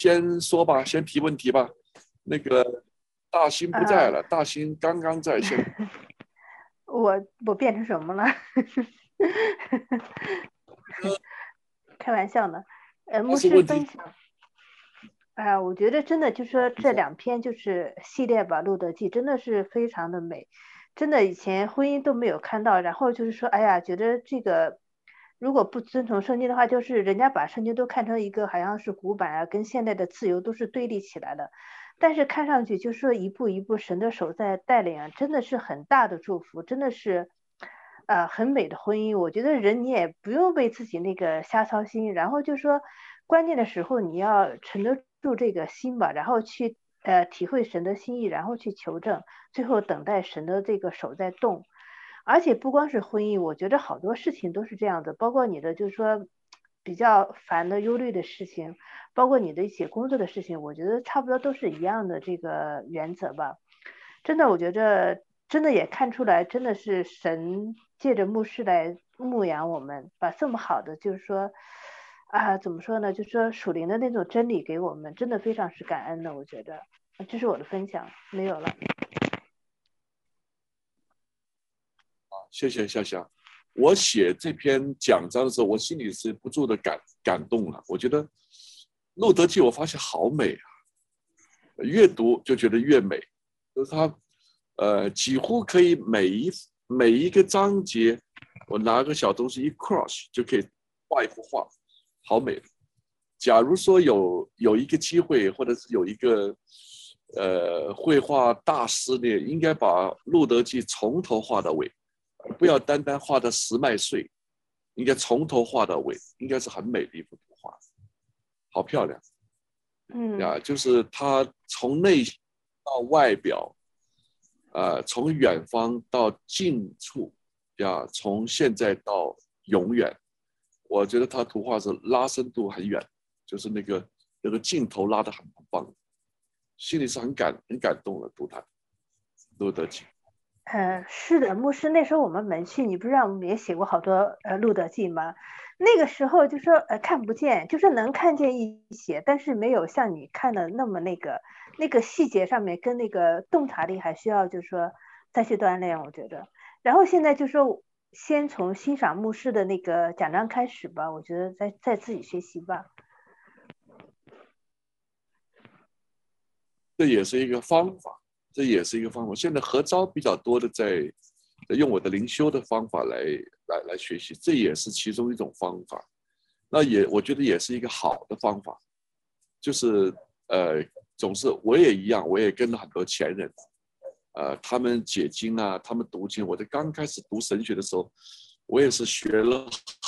先说吧，先提问题吧。那个大兴不在啊， 了，大兴刚刚在线。 我变成什么了？开玩笑呢。牧但是问题， 师分享。我觉得真的就说你说这两篇就是系列吧，《路德记》真的是非常的美，真的以前婚姻都没有看到，然后就是说，哎呀，觉得这个如果不遵从圣经的话，就是人家把圣经都看成一个好像是古板啊，跟现代的自由都是对立起来的，但是看上去就是说一步一步神的手在带领啊，真的是很大的祝福，真的是。很美的婚姻，我觉得人你也不用为自己那个瞎操心，然后就说关键的时候你要沉得住这个心吧，然后去体会神的心意，然后去求证，最后等待神的这个手在动。而且不光是婚姻，我觉得好多事情都是这样的，包括你的就是说比较烦的、忧虑的事情，包括你的一些工作的事情，我觉得差不多都是一样的这个原则吧。真的，我觉着真的也看出来，真的是神借着牧师来牧养我们，把这么好的，就是说怎么说呢，就是说属灵的那种真理给我们，真的非常是感恩的。我觉得，这是我的分享，没有了。 谢谢夏夏。我写这篇讲章的时候，我心里是不住的感动了。我觉得《路德记》我发现好美啊，越读就觉得越美。就是它，几乎可以每一个章节，我拿个小东西一 cross 就可以画一幅画，好美。假如说有一个机会，或者是有一个绘画大师呢，应该把《路德记》从头画到尾，不要单单画的十脉碎，应该从头画到尾，应该是很美的一幅图画，好漂亮嗯。 呀！就是它从内心到外表，从远方到近处，呀，从现在到永远，我觉得他图画是拉深度很远，就是那个镜头拉得很棒，心里是很感动的。读他《路德记》， 是的，牧师，那时候我们门训，你不知道我们也写过好多路德记吗？那个时候就说看不见，就是能看见一些，但是没有像你看的那么那个细节上面跟那个洞察力还需要就是说再去锻炼，我觉得。然后现在就说先从欣赏牧师的那个讲章开始吧，我觉得再自己学习吧。 这也是一个方法，这也是一个方法。现在合招比较多的在用我的灵修的方法来学习，这也是其中一种方法。那我觉得也是一个好的方法，就是总是我也一样，我也跟了很多前人，他们解经啊，他们读经。我在刚开始读神学的时候，我也是学了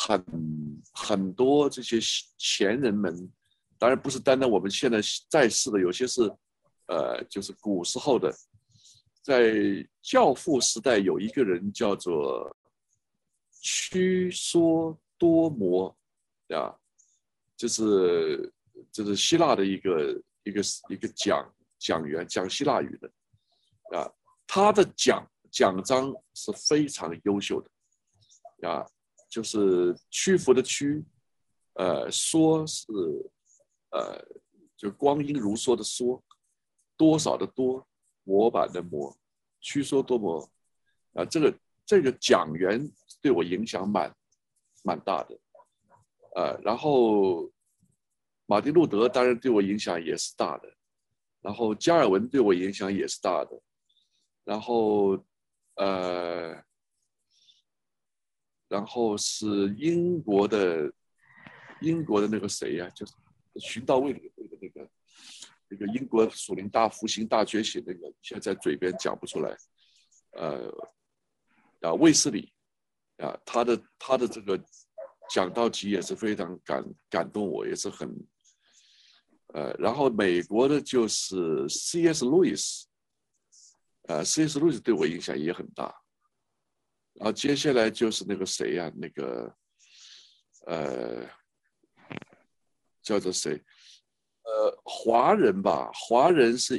很多这些前人们，当然不是单单我们现在在世的，有些是就是古时候的，在教父时代有一个人叫做屈梭多摩啊，就是希腊的一个讲员，讲希腊语的啊，他的讲章是非常优秀的啊，就是屈服的屈，说是呃就光阴如梭的梭，多少的多，模板的模，屈缩多模啊，这个讲员对我影响蛮大的，然后马丁路德当然对我影响也是大的，然后加尔文对我影响也是大的，然后呃，然后是英国的那个谁呀、就是寻到卫理会的那个英国属灵大复兴大觉醒那个，现在嘴边讲不出来，卫斯理他的这个讲道集也是非常感动我，也是很然后美国的就是 C.S. 路易斯，C.S. 路易斯对我影响也很大。然后接下来就是那个谁呀、那个呃叫做谁？华人吧，华人是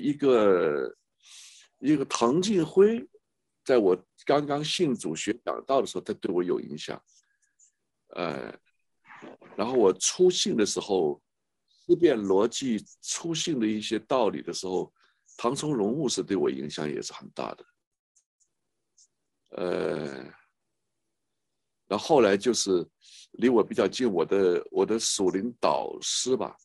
一个唐晋辉，在我刚刚信主学讲道的时候，他对我有影响。呃，然后我出信的时候， 思辨逻辑粗性的一些道理的时候，唐从容牧师对我影响也是很大的。然后后来就是离我比较近，我的属灵导师吧，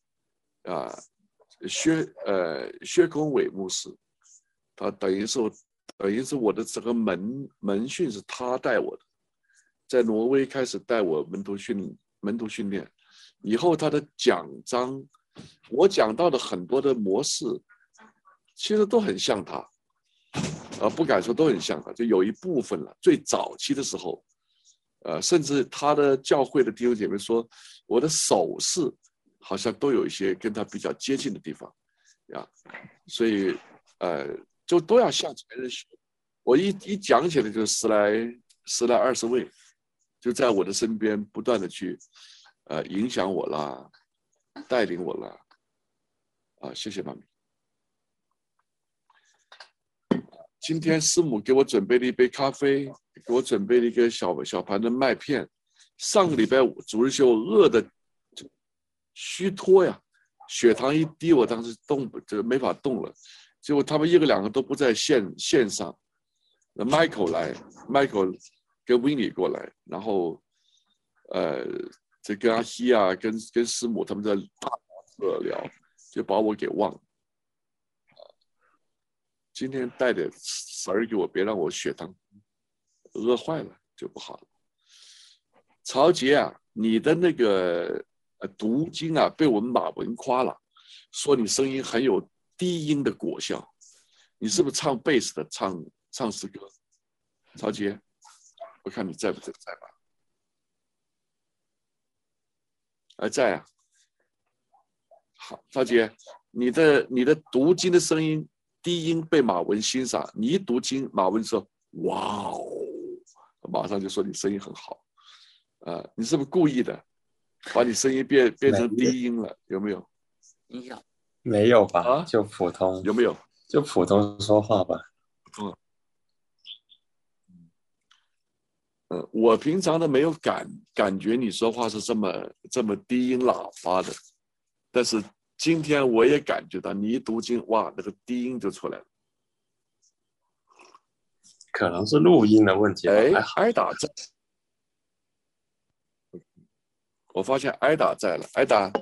薛公伟牧师，他等于是我的整个门训是他带我的，在挪威开始带我门徒训练，以后他的讲章，我讲到的很多的模式，其实都很像他，不敢说都很像他，就有一部分了。最早期的时候，甚至他的教会的弟兄姐妹说，我的手势好像都有一些跟他比较接近的地方，所以就都要向前人学。我一讲起来就十来20位，就在我的身边不断的去影响我啦，带领我啦，谢谢妈咪。今天师母给我准备了一杯咖啡，给我准备了一个小盘的麦片。上个礼拜五主日修饿的虚脱呀，血糖一低，我当时就没法动了。结果他们2个都不在线上，那 Michael 跟 Winnie 过来，然后这跟阿希啊，跟师母他们在大聊，就把我给忘了。今天带点食儿给我，别让我血糖饿坏了就不好了。曹杰啊，你的那个读经啊，被我们马文夸了，说你声音很有低音的果效。你是不是唱贝斯的，唱诗歌？曹杰，我看你在不在吧？还在啊。好，曹杰，你的读经的声音低音被马文欣赏，你一读经，马文说哇哦，马上就说你声音很好。你是不是故意的，把你声音变成低音了？有没有？ 没有吧？就普通。 有没有？ 就普通说话吧。 我平常都没有感觉你说话是这么低音喇叭的，但是今天我也感觉到，你一读经，哇，那个低音就出来了。 可能是录音的问题吧。 挨打在，我发现挨打在了。挨打，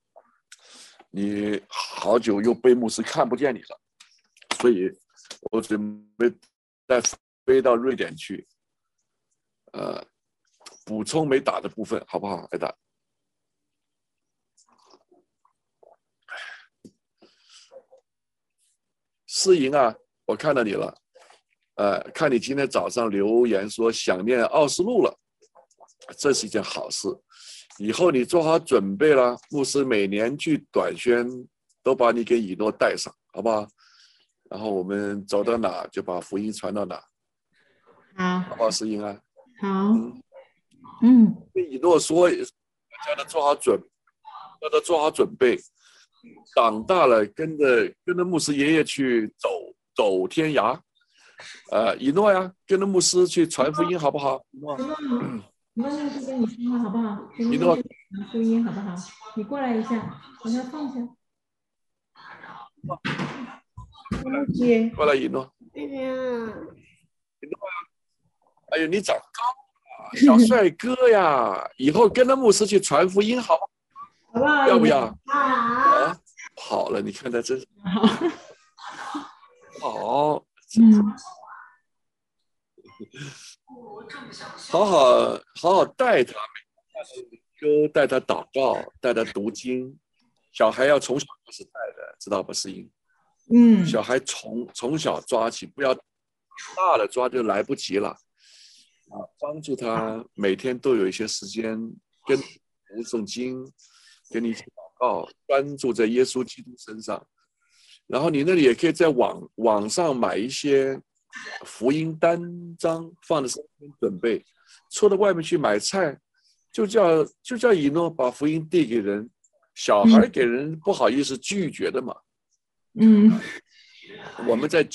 你好久又被牧师看不见你了，所以我准备再飞到瑞典去，补充没打的部分，好不好？挨打。思莹啊，我看到你了，看你今天早上留言说想念奥斯陆了，这是一件好事。以后你做好准备了，牧师每年去短宣都把你给以诺带上，好不好？然后我们走到哪就把福音传到哪。好不好？思莹啊， 好。 跟以诺说，叫他做好准备，长大了跟着牧师爷爷去走天涯。以诺呀，跟着牧师去传福音，好不好？以诺， 以诺是跟你说话好不好？ 以诺， 传福音好不好？你过来一下，把它放下。 过来，以诺。以诺呀，哎呦，你长高了，小帅哥呀！以后跟着牧师去传福音，好不好？ 要不要？好了，你看他真好。好好带他，带他祷告，带他读经。小孩要从小开始带的，知道吧？思莹。小孩从小抓起，不要大了抓就来不及了。帮助他每天都有一些时间跟读圣经，跟你一起祷告，专注在耶稣基督身上。然后你那里也可以在网上买一些福音单张，放在身边准备。出到外面去买菜，就叫以诺把福音递给人。小孩给人不好意思拒绝的嘛。我们在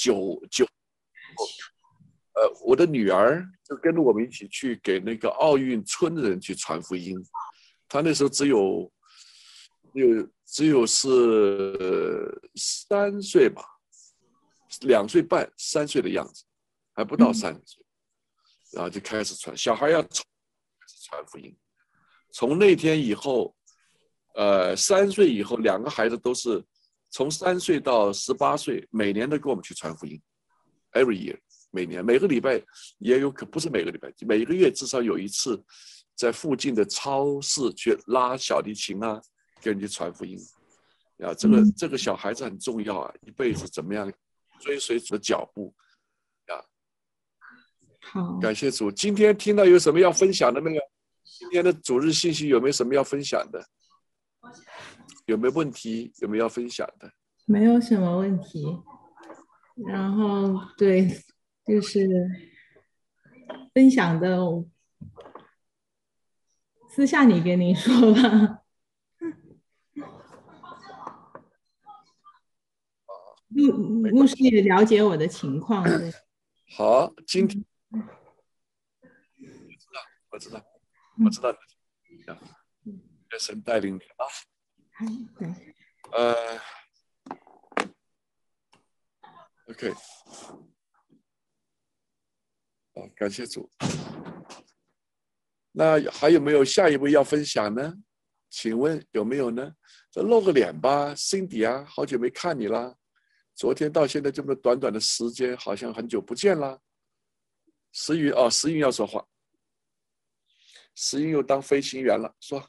我的女儿就跟着我们一起去给那个奥运村的人去传福音。她那时候只有只有是3岁吧，2岁半、3岁的样子，还不到3岁，然后就开始传，小孩要传福音。从那天以后，3岁以后，2个孩子都是从3岁到18岁，每年都跟我们去传福音 ，every year， 每个礼拜也有，可不是每个礼拜，每个月至少有一次，在附近的超市去拉小提琴啊，给人家传福音。啊，这个小孩子很重要啊，一辈子怎么样追随主的脚步啊？ 好， 感谢主。今天听到有什么要分享的没有？今天的主日信息有没有什么要分享的？有没有问题？有没有要分享的？ 没有什么问题。然后对，就是分享的，私下里跟你说吧。牧师也了解我的情况。对， 好，今天我知道，愿神带领你啊。 对。 OK， 好，感谢主。那还有没有下一位要分享呢？请问有没有呢？这露个脸吧 ，Cindy 啊，好久没看你啦。昨天到现在这么短短的时间，好像很久不见啦。石云要说话，石云又当飞行员了，说。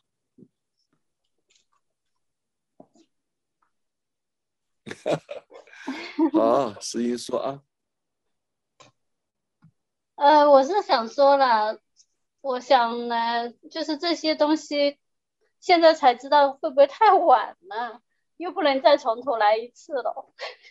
好，石云说啊。 我是想说了，我想呢，就是这些东西，现在才知道会不会太晚了，又不能再从头来一次了。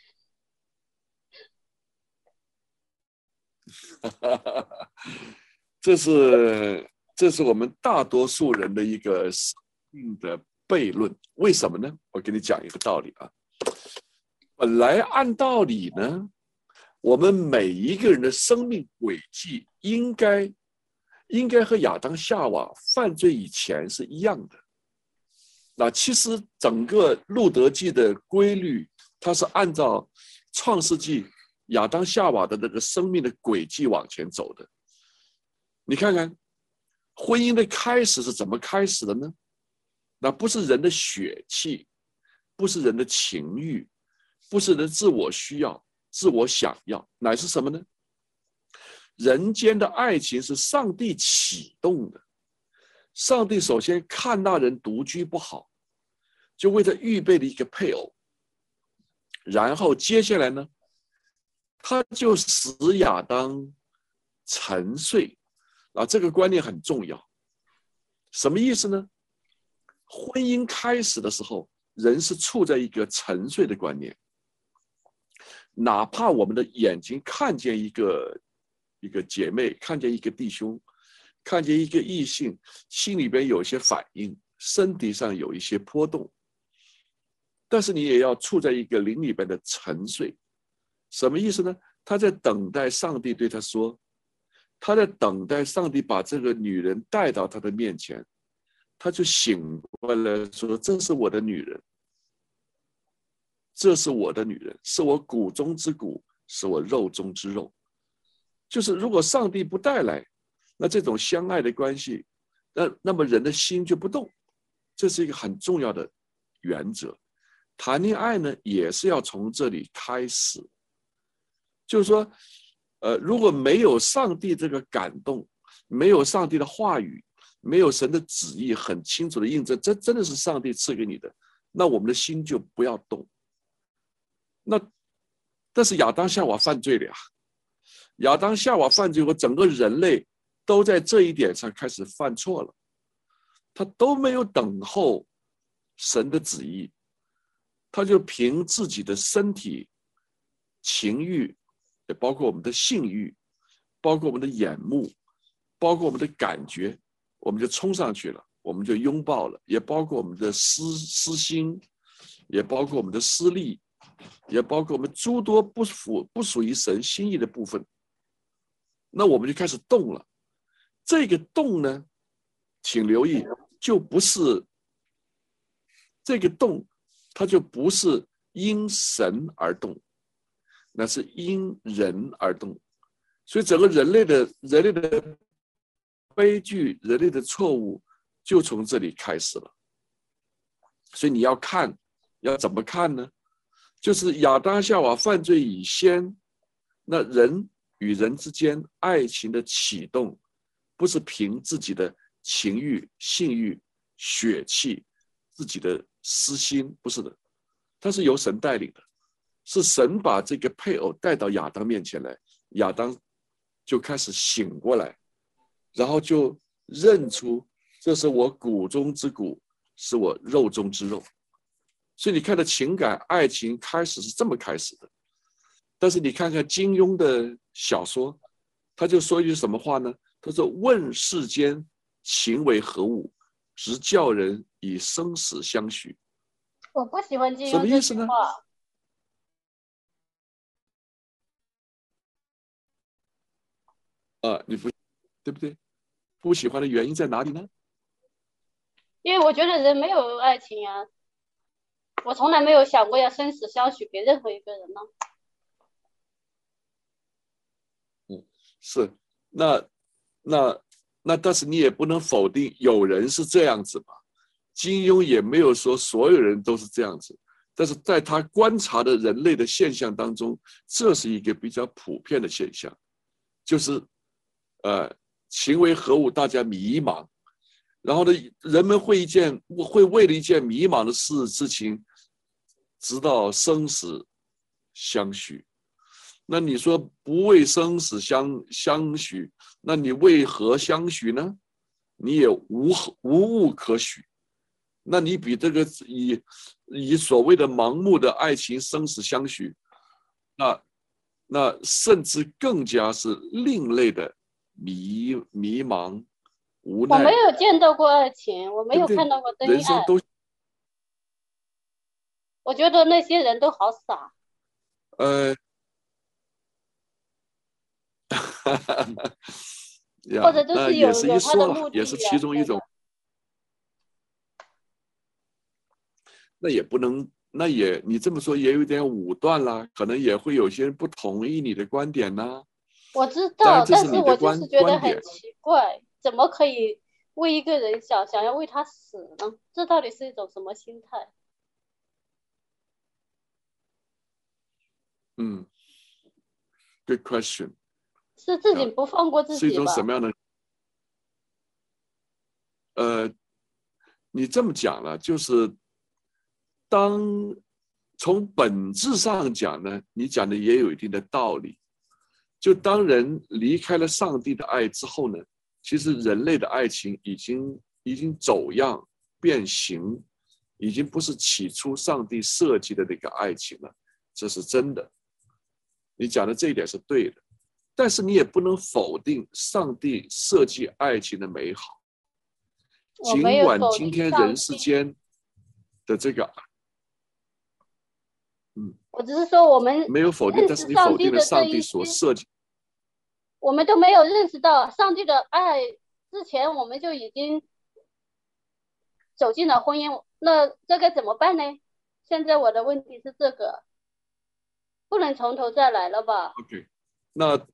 这是我们大多数人的一个生命的悖论。为什么呢？我给你讲一个道理啊。本来按道理呢，我们每一个人的生命轨迹应该和亚当夏娃犯罪以前是一样的。那其实整个路德记的规律，它是按照创世纪亚当夏娃的那个生命的轨迹往前走的。你看看婚姻的开始是怎么开始的呢？那不是人的血气，不是人的情欲，不是人的自我需要、自我想要，乃是什么呢？人间的爱情是上帝启动的。上帝首先看那人独居不好，就为他预备了一个配偶，然后接下来呢，他就使亚当沉睡。这个观念很重要。什么意思呢？婚姻开始的时候，人是处在一个沉睡的观念。哪怕我们的眼睛看见一个姐妹，看见一个弟兄，看见一个异性，心里边有一些反应，身体上有一些波动，但是你也要处在一个灵里边的沉睡。什么意思呢？他在等待上帝对他说，他在等待上帝把这个女人带到他的面前，他就醒过来说，这是我的女人，这是我的女人，是我骨中之骨，是我肉中之肉。就是如果上帝不带来，那这种相爱的关系，那么人的心就不动。这是一个很重要的原则。谈恋爱呢，也是要从这里开始。就是说如果没有上帝这个感动，没有上帝的话语，没有神的旨意很清楚的印证，这真的是上帝赐给你的，那我们的心就不要动。但是亚当夏娃犯罪了呀，亚当夏娃犯罪后，整个人类都在这一点上开始犯错了，他都没有等候神的旨意，他就凭自己的身体情欲，也包括我们的性欲，包括我们的眼目，包括我们的感觉，我们就冲上去了，我们就拥抱了，也包括我们的私心，也包括我们的私利，也包括我们诸多不属于神心意的部分。那我们就开始动了。这个动呢，请留意，就不是这个动，它就不是因神而动，那是因人而动。所以整个人类的悲剧，人类的错误就从这里开始了。所以你要看，要怎么看呢？就是亚当夏娃犯罪以先，那人与人之间爱情的启动，不是凭自己的情欲、性欲、血气、自己的私心，不是的，它是由神带领的，是神把这个配偶带到亚当面前来，亚当就开始醒过来，然后就认出这是我骨中之骨，是我肉中之肉。所以你看的情感爱情开始是这么开始的。但是你看看金庸的小说，他就说一句什么话呢？他说问世间情为何物，直教人以生死相许。 我不喜欢金庸什么意思呢？你不对不对？不喜欢的原因在哪里呢？ 因为我觉得人没有爱情啊，我从来没有想过要生死相许给任何一个人呢。 是，那但是你也不能否定有人是这样子嘛。金庸也没有说所有人都是这样子，但是在他观察的人类的现象当中，这是一个比较普遍的现象，就是情为何物，大家迷茫，然后呢，人们会为了一件迷茫的事情，直到生死相许。那你说不为生死相许，那你为何相许呢？你也无物可许。那你比这个以所谓的盲目的爱情生死相许，那甚至更加是另类的迷茫无奈。 我没有见到过爱情，我没有看到过真爱。 人生都， 我觉得那些人都好傻。或者都是有他的目的， 也是其中一种。那也不能，你这么说也有点武断啦，可能也会有些人不同意你的观点呢。 我知道，但是我就是觉得很奇怪，怎么可以为一个人想要为他死呢？这到底是一种什么心态 ？Good question。 是自己不放过自己吧？ 是一种什么样的？你这么讲了，就是从本质上讲呢，你讲的也有一定的道理。就当人离开了上帝的爱之后呢，其实人类的爱情已经走样变形，已经不是起初上帝设计的那个爱情了，这是真的。你讲的这一点是对的。但是你也不能否定上帝设计爱情的美好，尽管今天人世间的这个， 我只是说我们没有否定，但是你否定了上帝所设计， 我们都没有认识到上帝的爱之前，我们就已经走进了婚姻，那这该怎么办呢？现在我的问题是这个，不能从头再来了吧 ？OK， 那。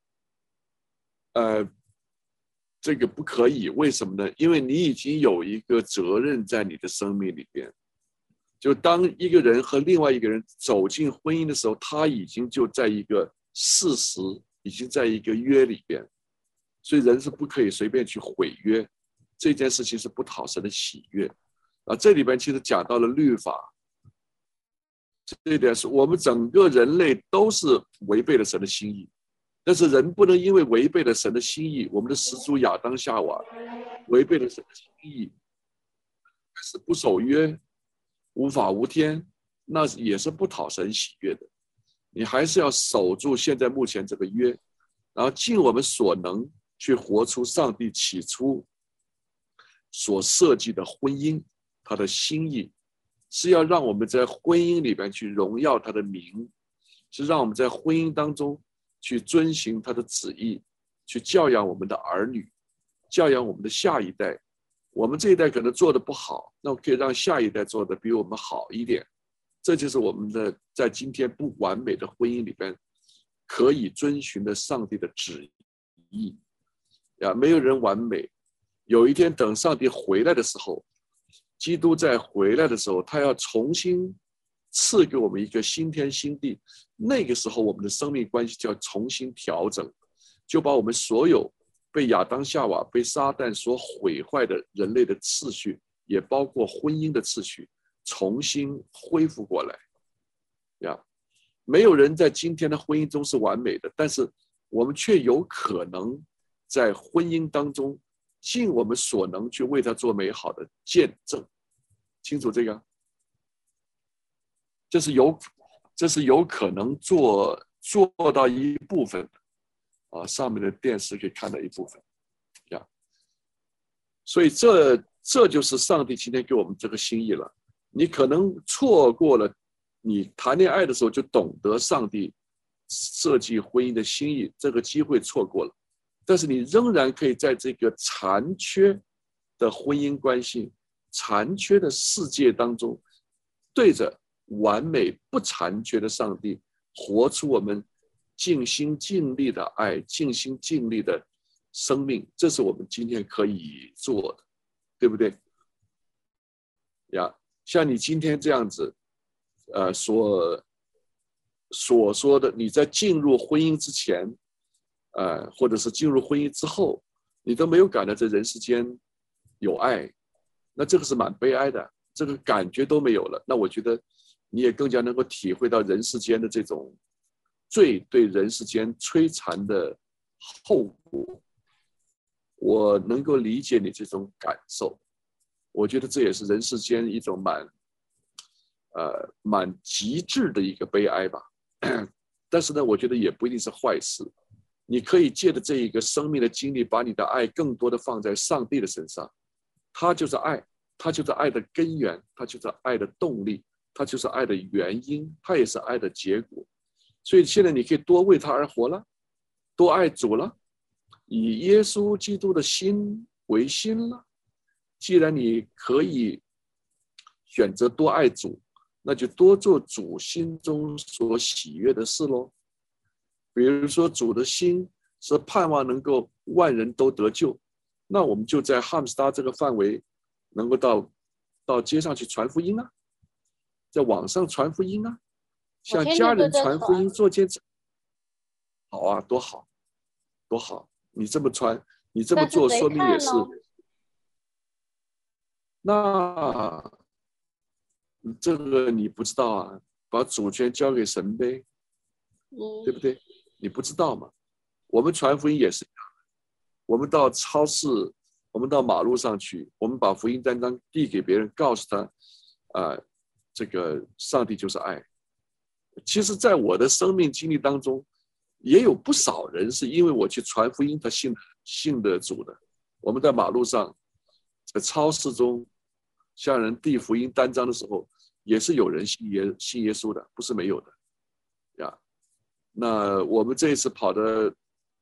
这个不可以，为什么呢？因为你已经有一个责任在你的生命里边。就当一个人和另外一个人走进婚姻的时候，他已经就在一个事实，已经在一个约里边，所以人是不可以随便去毁约，这件事情是不讨神的喜悦。这里边其实讲到了律法，这一点是我们整个人类都是违背了神的心意。但是人不能因为违背了神的心意，我们的始祖亚当夏娃违背了神的心意，是不守约，无法无天，那也是不讨神喜悦的。你还是要守住现在目前这个约，然后尽我们所能去活出上帝起初所设计的婚姻，他的心意是要让我们在婚姻里边去荣耀他的名，是让我们在婚姻当中去遵行他的旨意，去教养我们的儿女，教养我们的下一代， 我们这一代可能做的不好，那可以让下一代做的比我们好一点。这就是我们的在今天不完美的婚姻里边可以遵循的上帝的旨意呀。没有人完美，有一天等上帝回来的时候，基督在回来的时候，他要重新赐给我们一个新天新地，那个时候我们的生命关系就要重新调整，就把我们所有被亚当夏娃被撒旦所毁坏的人类的次序，也包括婚姻的次序，重新恢复过来呀。没有人在今天的婚姻中是完美的，但是我们却有可能在婚姻当中尽我们所能去为他做美好的见证。清楚这个？这是有可能做到一部分的啊，上面的电视可以看到一部分呀。所以这就是上帝今天给我们这个心意了。你可能错过了你谈恋爱的时候就懂得上帝设计婚姻的心意，这个机会错过了。但是你仍然可以在这个残缺的婚姻关系、残缺的世界当中，对着完美不残缺的上帝，活出我们尽心尽力的爱、尽心尽力的生命。这是我们今天可以做的，对不对？呀，像你今天这样子，所说的，你在进入婚姻之前，或者是进入婚姻之后，你都没有感到这人世间有爱，那这个是蛮悲哀的，这个感觉都没有了。那我觉得你也更加能够体会到人世间的这种罪对人世间摧残的后果。我能够理解你这种感受，我觉得这也是人世间一种蛮极致的一个悲哀吧。但是呢，我觉得也不一定是坏事。你可以借着这一个生命的经历，把你的爱更多的放在上帝的身上。他就是爱，他就是爱的根源，他就是爱的动力，他就是爱的原因，他也是爱的结果。所以现在你可以多为他而活了，多爱主了，以耶稣基督的心为心了。既然你可以选择多爱主，那就多做主心中所喜悦的事咯。比如说主的心是盼望能够万人都得救，那我们就在哈姆斯达这个范围能够到街上去传福音啊，在网上传福音啊，向家人传福音做见证。好啊，多好多好，你这么传，你这么做，说明也是。那这个你不知道啊，把主权交给神呗，对不对？你不知道嘛？我们传福音也是一样的，我们到超市，我们到马路上去，我们把福音单张递给别人，告诉他，这个上帝就是爱。其实在我的生命经历当中，也有不少人是因为我去传福音，他信的主的。我们在马路上，在超市中向人递福音单张的时候，也是有人信耶稣的，不是没有的呀。那我们这一次跑的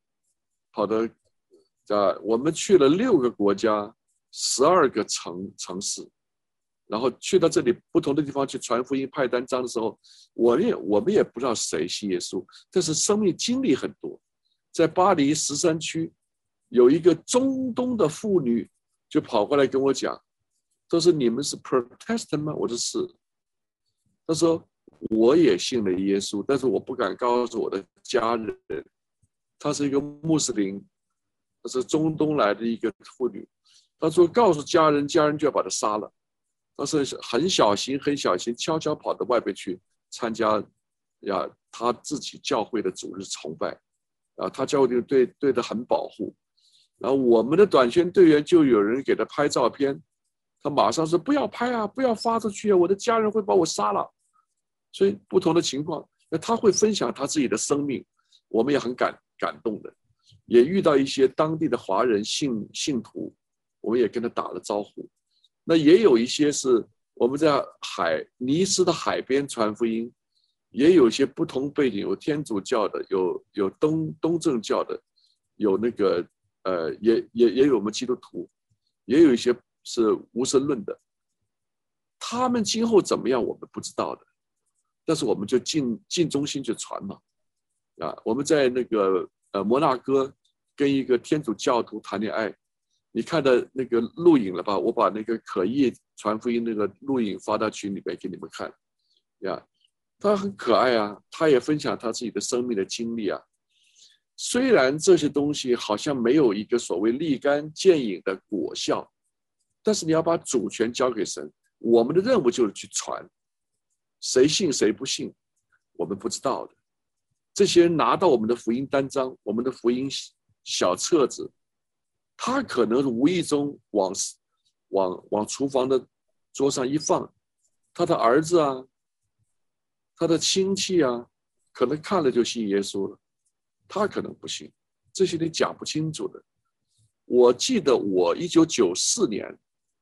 我们去了6个国家，12个城市，然后去到这里不同的地方去传福音派单张的时候，我们也不知道谁信耶稣，但是生命经历很多。在巴黎13区有一个中东的妇女就跑过来跟我讲，她说你们是 Protestant 吗？我说是。她说我也信了耶稣，但是我不敢告诉我的家人。她是一个穆斯林，她是中东来的一个妇女。她说告诉家人，家人就要把她杀了。她是很小心悄悄跑到外边去参加她自己教会的主日崇拜她教会对她很保护。然后我们的短宣队员就有人给她拍照片，她马上说不要拍啊，不要发出去啊，我的家人会把我杀了。所以不同的情况，那他会分享他自己的生命，我们也很感动的。也遇到一些当地的华人信徒，我们也跟他打了招呼。那也有一些是我们在尼斯的海边传福音，也有一些不同背景，有天主教的，有东正教的，有那个也有我们基督徒，也有一些是无神论的，他们今后怎么样我们不知道的，但是我们就尽忠心去传嘛。我们在那个摩纳哥跟一个天主教徒谈恋爱，你看到那个录影了吧？我把那个可意传福音那个录影发到群里面给你们看呀。他很可爱啊，他也分享他自己的生命的经历啊。虽然这些东西好像没有一个所谓立竿见影的果效，但是你要把主权交给神，我们的任务就是去传，谁信谁不信我们不知道的。这些人拿到我们的福音单张，我们的福音小册子，他可能无意中往厨房的桌上一放，他的儿子啊，他的亲戚啊，可能看了就信耶稣了，他可能不信，这些你讲不清楚的。我记得我1994年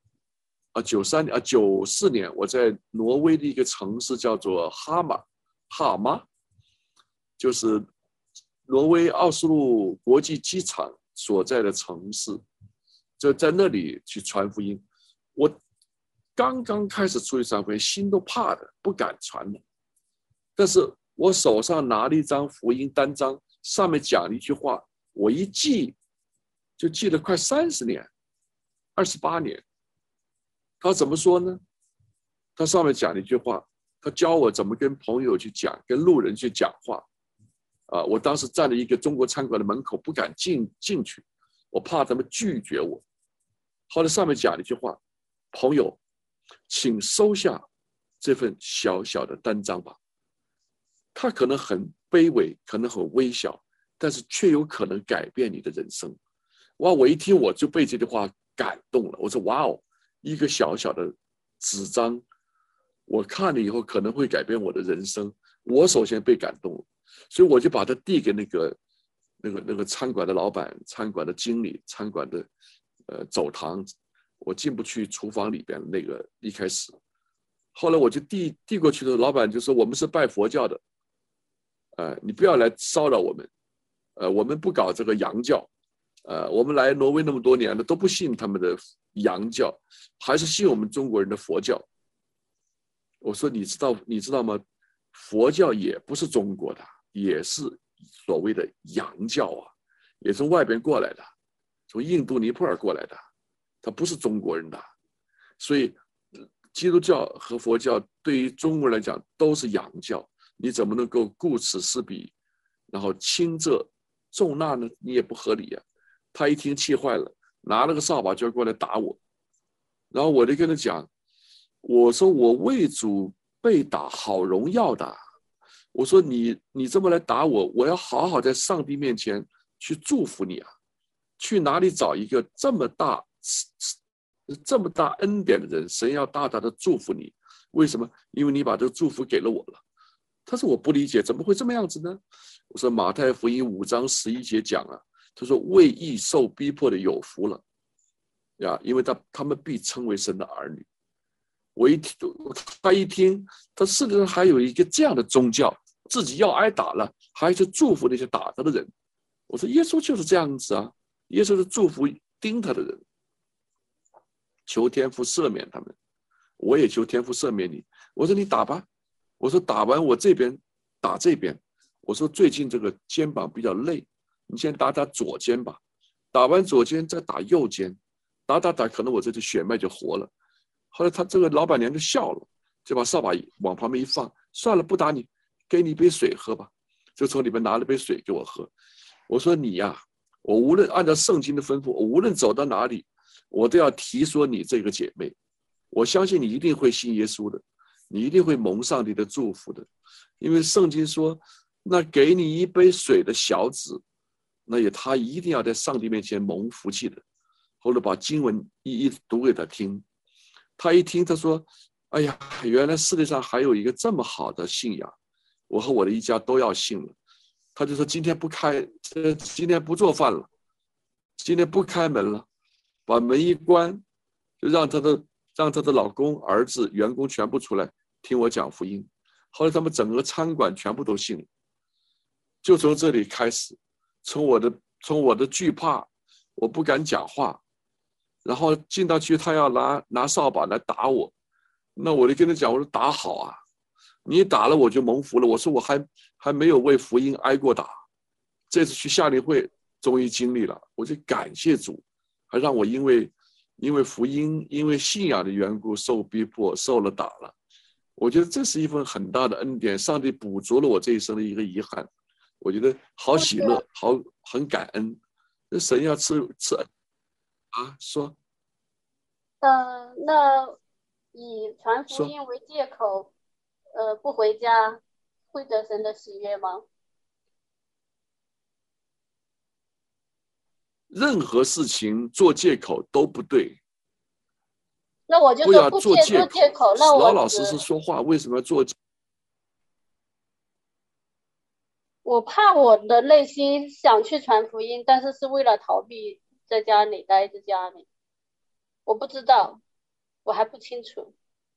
94年我在挪威的一个城市叫做哈马，就是挪威奥斯陆国际机场所在的城市，就在那里去传福音。我刚刚开始出去传福音，心都怕的，不敢传了。但是我手上拿了一张福音单张，上面讲了一句话，我一记就记了快30年，28年。他怎么说呢？他上面讲了一句话，他教我怎么跟朋友去讲，跟路人去讲话。我当时站在一个中国餐馆的门口，不敢进去，我怕他们拒绝我。后来上面讲了一句话：朋友，请收下这份小小的单张吧。它可能很卑微，可能很微小，但是却有可能改变你的人生。哇！我一听我就被这句话感动了。我说：哇哦，一个小小的纸张，我看了以后可能会改变我的人生。我首先被感动了，所以我就把它递给那个餐馆的老板、餐馆的经理、餐馆的走堂。我进不去厨房里边那个一开始，后来我就递过去的，老板就说：我们是拜佛教的。你不要来骚扰我们，我们不搞这个洋教，我们来挪威那么多年了，都不信他们的洋教，还是信我们中国人的佛教。我说你知道吗？佛教也不是中国的，也是所谓的洋教啊，也从外边过来的，从印度尼泊尔过来的，他不是中国人的。所以基督教和佛教对于中国人来讲都是洋教。你怎么能够顾此失彼，然后轻这重那呢？你也不合理啊。他一听气坏了，拿了个扫把就要过来打我。然后我就跟他讲，我说我为主被打好荣耀的。我说你这么来打我，我要好好在上帝面前去祝福你啊。去哪里找一个这么大恩典的人？神要大大的祝福你。为什么？因为你把这个祝福给了我了。他说我不理解，怎么会这么样子呢？我说马太福音5章11节讲啊，他说为义受逼迫的有福了呀，因为他们必称为神的儿女。他一听，他世界上还有一个这样的宗教，自己要挨打了，还去祝福那些打他的人。我说耶稣就是这样子啊，耶稣是祝福盯他的人，求天父赦免他们，我也求天父赦免你。我说你打吧。我说打完我这边打这边，我说最近这个肩膀比较累，你先打左肩吧，打完左肩再打右肩，打，可能我这血脉就活了。后来他这个老板娘就笑了，就把扫把往旁边一放，算了，不打你，给你一杯水喝吧，就从里面拿了杯水给我喝。我说你呀，我无论按照圣经的吩咐，我无论走到哪里，我都要提说你这个姐妹，我相信你一定会信耶稣的。你一定会蒙上帝的祝福的，因为圣经说，那给你一杯水的小子，他一定要在上帝面前蒙福气的。后来把经文一读给他听，他一听他说：哎呀，原来世界上还有一个这么好的信仰，我和我的一家都要信了。他就说今天不做饭了，今天不开门了，把门一关，就让他的老公、儿子、员工全部出来听我讲福音。后来他们整个餐馆全部都信了。就从这里开始，从我的惧怕，我不敢讲话， 然后进到去他要拿扫把来打我，那我就跟他讲，我说打好啊，你打了我就蒙福了。我说我还没有为福音挨过打，这次去夏令会终于经历了，我就感谢主，还让我因为福音因为信仰的缘故受逼迫受了打了。我觉得这是一份很大的恩典，上帝补足了我这一生的一个遗憾，我觉得好喜乐，很感恩。这神要赐恩啊，说， 那以传福音为借口，不回家，会得神的喜悦吗？ 任何事情做借口都不对。 那我就不要说做借口，那我老实说话，为什么要做？ 我怕我的内心想去传福音，但是是为了逃避在家里待在家里。我不知道，我还不清楚。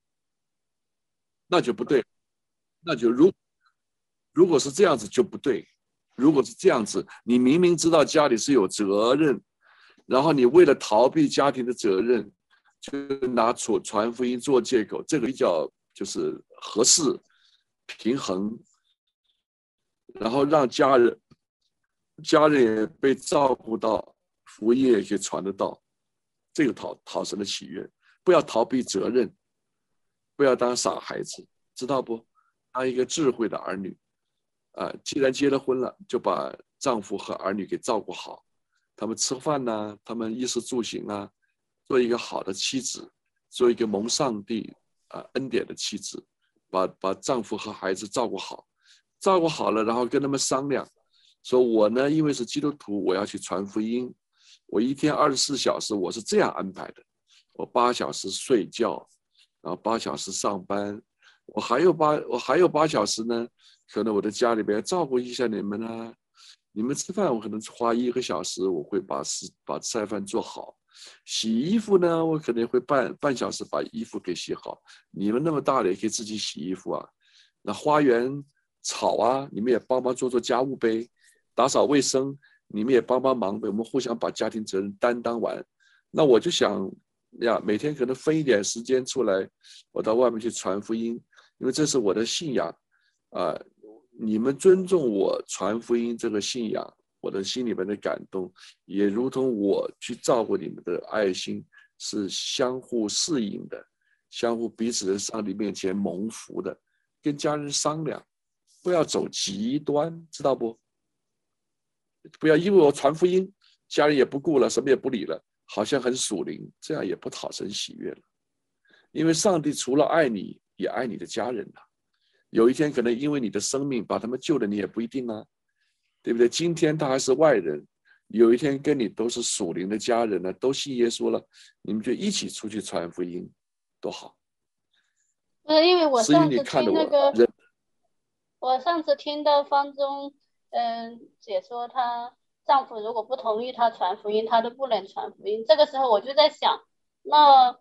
那就不对，那就如果是这样子就不对。如果是这样子，你明明知道家里是有责任，然后你为了逃避家庭的责任，就拿传福音做借口，这个比较就是合适平衡，然后让家人也被照顾到，福音也可以传得到，这个讨神的喜悦。不要逃避责任，不要当傻孩子，知道不？当一个智慧的儿女既然结了婚了，就把丈夫和儿女给照顾好，他们吃饭呢，他们衣食住行啊，做一个好的妻子，做一个蒙上帝恩典的妻子，把丈夫和孩子照顾好，照顾好了，然后跟他们商量，说我呢，因为是基督徒，我要去传福音，我一天24小时我是这样安排的，我8小时睡觉，然后8小时上班，我还有8小时呢，可能我在家里边照顾一下你们啊，你们吃饭我可能花1个小时，我会把菜饭做好，洗衣服呢，我可能会半小时把衣服给洗好，你们那么大了也可以自己洗衣服啊，那花园草啊，你们也帮忙做家务呗，打扫卫生你们也帮忙呗，我们互相把家庭责任担当完。那我就想呀，每天可能分一点时间出来，我到外面去传福音，因为这是我的信仰你们尊重我传福音这个信仰，我的心里面的感动，也如同我去照顾你们的爱心，是相互适应的，相互彼此在上帝面前蒙福的。跟家人商量，不要走极端，知道不？不要因为我传福音，家人也不顾了，什么也不理了，好像很属灵，这样也不讨神喜悦了。因为上帝除了爱你，也爱你的家人啊。有一天可能因为你的生命把他们救了，你也不一定啊，对不对？今天他还是外人，有一天跟你都是属灵的家人了，都信耶稣了，你们就一起出去传福音，多好。 因为我上次听我上次听到方中解说，她丈夫如果不同意她传福音，她都不能传福音。这个时候我就在想，那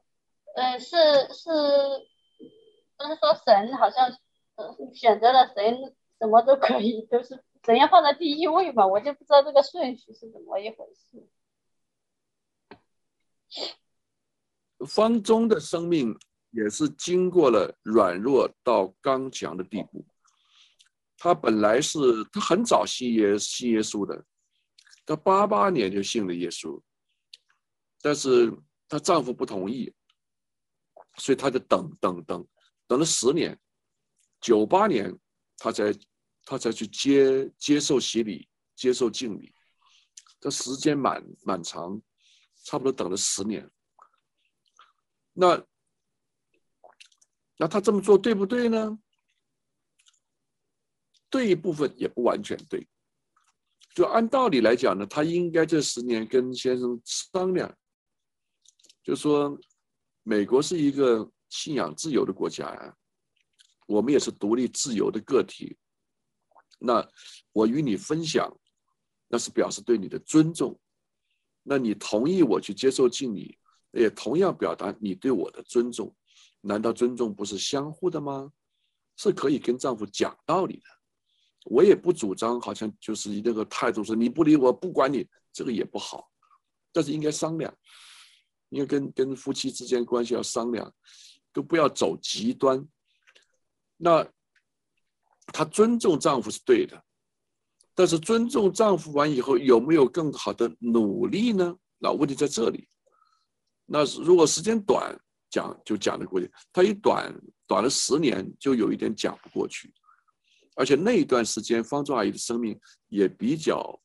不是说神好像选择了神什么都可以，就是神要放在第一位嘛，我就不知道这个顺序是怎么一回事。 方中的生命也是经过了软弱到刚强的地步。他本来他很早信耶稣的，他88年就信了耶稣，但是她丈夫不同意，所以他就等了10年，98年他才去接受洗礼，接受敬礼，这时间蛮长，差不多等了10年。那他这么做对不对呢？对一部分，也不完全对。就按道理来讲呢，他应该这10年跟先生商量，就说美国是一个信仰自由的国家呀，我们也是独立自由的个体。那我与你分享，那是表示对你的尊重。那你同意我去接受敬礼，也同样表达你对我的尊重。难道尊重不是相互的吗？是可以跟丈夫讲道理的。我也不主张好像就是那个态度是你不理我不管你，这个也不好，但是应该商量。 应该跟夫妻之间关系要商量，都不要走极端。那她尊重丈夫是对的，但是尊重丈夫完以后有没有更好的努力呢？那问题在这里。那如果时间短就讲得过去，她一短了10年，就有一点讲不过去。而且那一段时间，方仲阿姨的生命也比较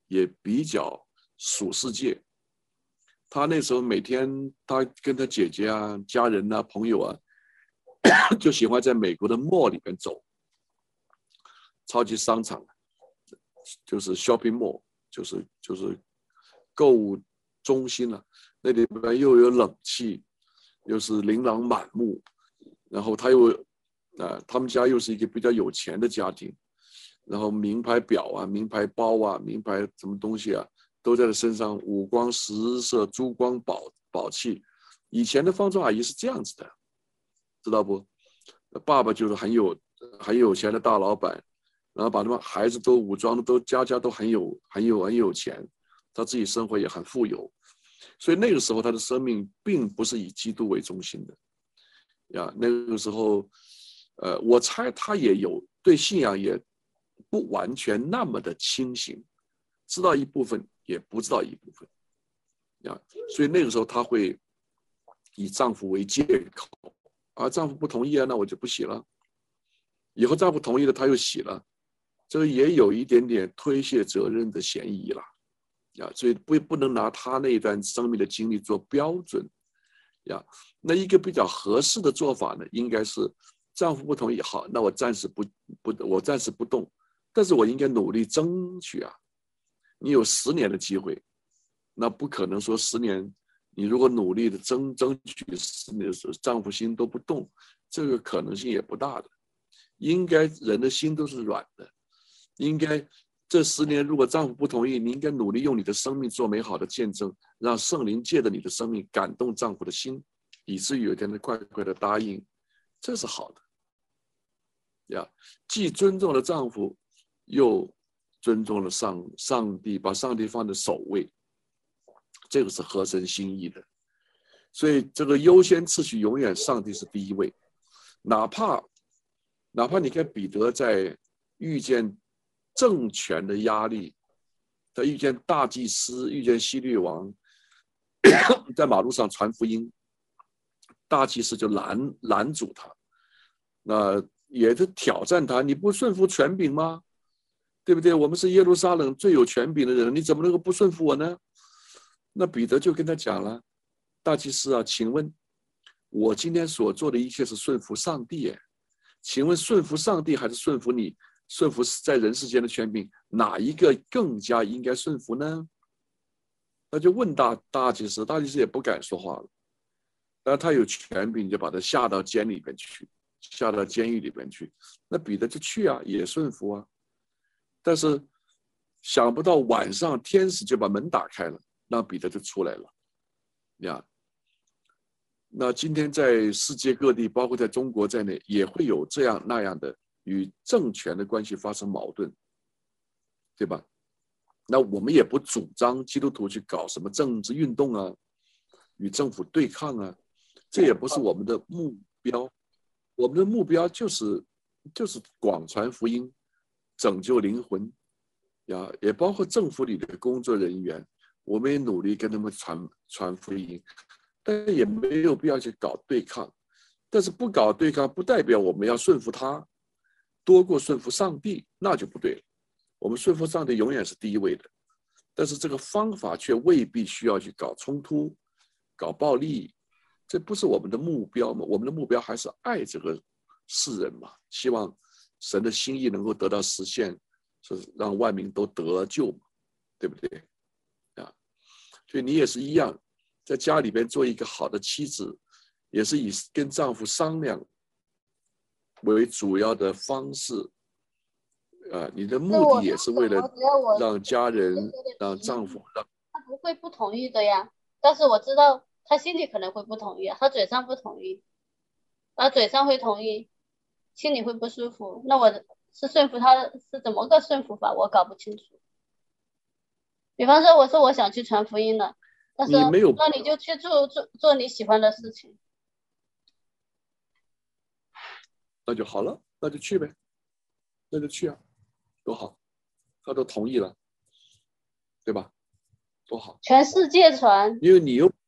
属世界。她那时候每天，她跟她姐姐啊、家人啊、朋友啊，就喜欢在美国的 mall 里面走，超级商场，就是 shopping mall， 就是购物中心了。那里边又有冷气，又是琳琅满目，然后他们家又是一个比较有钱的家庭，然后名牌表啊、名牌包啊、名牌什么东西啊，都在他身上，五光十色、珠光宝气。以前的方仲阿姨是这样子的，知道不？爸爸就是很有钱的大老板，然后把他们孩子都武装的都家都很有钱，他自己生活也很富有。所以那个时候他的生命并不是以基督为中心的呀。那个时候我猜他也有对信仰也不完全那么的清醒，知道一部分也不知道一部分呀。所以那个时候他会以丈夫为借口，丈夫不同意啊，那我就不洗了。以后丈夫同意了，他又洗了，这个也有一点点推卸责任的嫌疑了。所以不能拿他那一段生命的经历做标准呀。那一个比较合适的做法呢，应该是丈夫不同意，好，那我暂时不动，但是我应该努力争取啊。你有10年的机会，那不可能说10年，你如果努力的争取10年的时候，丈夫心都不动，这个可能性也不大的。应该人的心都是软的，应该这10年，如果丈夫不同意，你应该努力用你的生命做美好的见证，让圣灵借着你的生命感动丈夫的心，以至于有一天他快快的答应，这是好的呀。既尊重了丈夫，又尊重了上帝，把上帝放在首位，这个是合神心意的。所以这个优先次序永远上帝是第一位。哪怕你看彼得在遇见政权的压力，他遇见大祭司，遇见希律王，在马路上传福音，大祭司就拦阻他，那也是挑战他，你不顺服权柄吗？对不对？我们是耶路撒冷最有权柄的人，你怎么能够不顺服我呢？那彼得就跟他讲了，大祭司啊，请问我今天所做的一切是顺服上帝耶，请问顺服上帝还是顺服你？顺服在人世间的权柄，哪一个更加应该顺服呢？那就问大祭司，大祭司也不敢说话了。但他有权柄，就把他下到监狱里面去。那彼得就去啊，也顺服啊。但是想不到晚上天使就把门打开了，让彼得就出来了呀。那今天在世界各地，包括在中国在内，也会有这样那样的与政权的关系发生矛盾，对吧？那我们也不主张基督徒去搞什么政治运动啊，与政府对抗啊，这也不是我们的目标。我们的目标就是广传福音，拯救灵魂呀，也包括政府里的工作人员，我们也努力跟他们传福音，但也没有必要去搞对抗。但是不搞对抗，不代表我们要顺服他多过顺服上帝，那就不对了。我们顺服上帝永远是第一位的，但是这个方法却未必需要去搞冲突、搞暴力，这不是我们的目标嘛？我们的目标还是爱这个世人嘛，希望神的心意能够得到实现，是让万民都得救嘛，对不对？啊，所以你也是一样，在家里边做一个好的妻子，也是以跟丈夫商量为主要的方式。你的目的也是为了让家人、让丈夫， 他不会不同意的呀。但是我知道他心里可能会不同意，他嘴上不同意，他嘴上会同意，心里会不舒服。那我是顺服他是怎么个顺服法，我搞不清楚。比方说，我说我想去传福音了， 他说你没有， 那你就去做你喜欢的事情， 那就好了，那就去呗，那就去啊，多好，他都同意了，对吧？多好， 全世界传， 因为你又，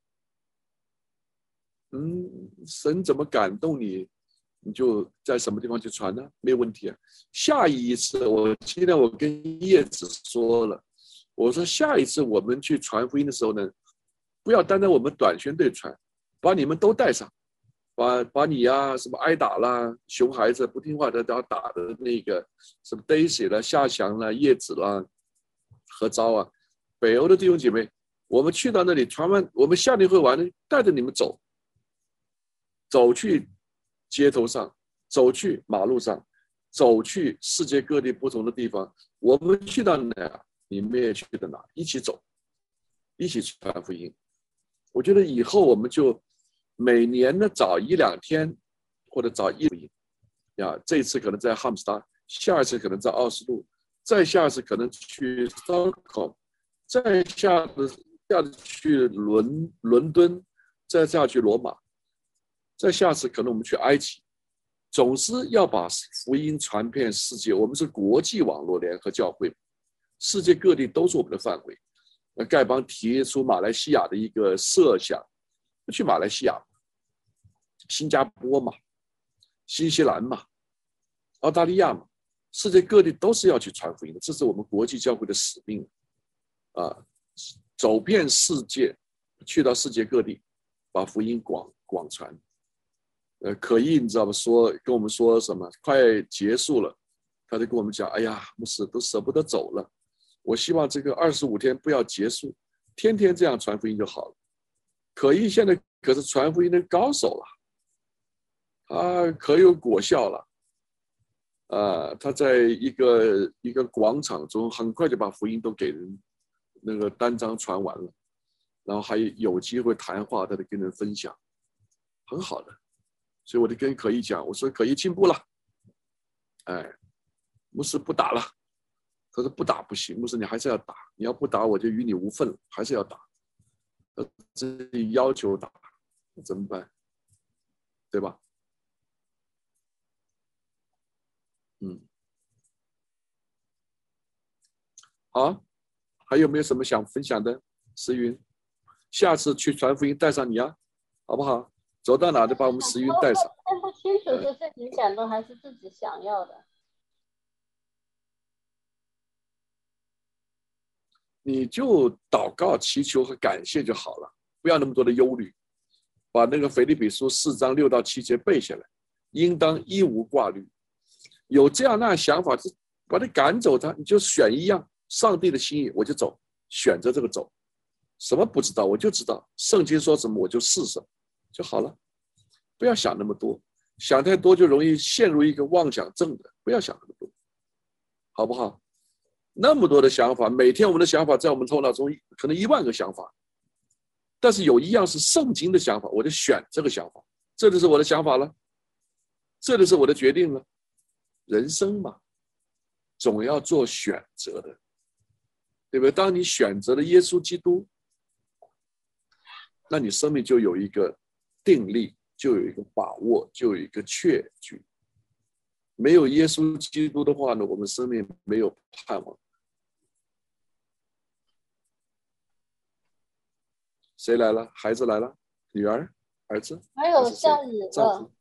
神怎么感动你，你就在什么地方去传呢？没有问题啊。下一次，今天我跟叶子说了，我说下一次我们去传福音的时候呢，不要单单我们短宣队传，把你们都带上，把你呀、什么挨打啦、熊孩子不听话的都要打的那个什么 Daisy 啦、夏翔啦、叶子啦、何昭啊，北欧的弟兄姐妹，我们去到那里传完，我们夏令会完了，带着你们走去街头上，走去马路上，走去世界各地不同的地方。我们去到哪，你们也去到哪，一起走，一起传福音。我觉得以后我们就每年呢找1-2天，或者找一呀，这一次可能在汉姆斯特，下一次可能在奥斯陆，再下一次可能去斯托克姆，再下次去伦敦，再下去罗马，再下次可能我们去埃及。总是要把福音传遍世界。我们是国际网络联合教会，世界各地都是我们的范围。丐帮提出马来西亚的一个设想，去马来西亚、新加坡嘛、新西兰嘛、澳大利亚嘛，世界各地都是要去传福音的，这是我们国际教会的使命啊！走遍世界，去到世界各地，把福音广传。可意你知道吗？跟我们说什么？快结束了，他就跟我们讲：“哎呀，牧师都舍不得走了。我希望这个25天不要结束，天天这样传福音就好了。”可意现在可是传福音的高手了，可有果效了。他在一个广场中，很快就把福音都给人那个单张传完了，然后还有机会谈话，他就跟人分享，很好的。所以我就跟可意讲，我说可意进步了，牧师不打了。他说不打不行，牧师你还是要打，你要不打我就与你无份了，还是要打。自己要求打，怎么办？对吧？好，还有没有什么想分享的？石云，下次去传福音带上你啊，好不好？走到哪就把我们石云带上。 分不清楚是自己感动还是自己想要的。 你就祷告、祈求和感谢就好了，不要那么多的忧虑。把那个腓立比书4章6到7节背下来，应当一无挂虑。有这样那样想法，就把你赶走他，你就选一样，上帝的心意我就走，选择这个走。什么不知道我就知道，圣经说什么我就是什么就好了。不要想那么多，想太多就容易陷入一个妄想症的。不要想那么多，好不好？那么多的想法，每天我们的想法在我们头脑中可能10000个想法，但是有一样是圣经的想法，我就选这个想法，这就是我的想法了，这就是我的决定了。人生嘛，总要做选择的，对不对？当你选择了耶稣基督，那你生命就有一个定力，就有一个把握，就有一个确据。没有耶稣基督的话呢，我们生命没有盼望。谁来了？孩子来了？女儿、儿子？ 还有下雨了。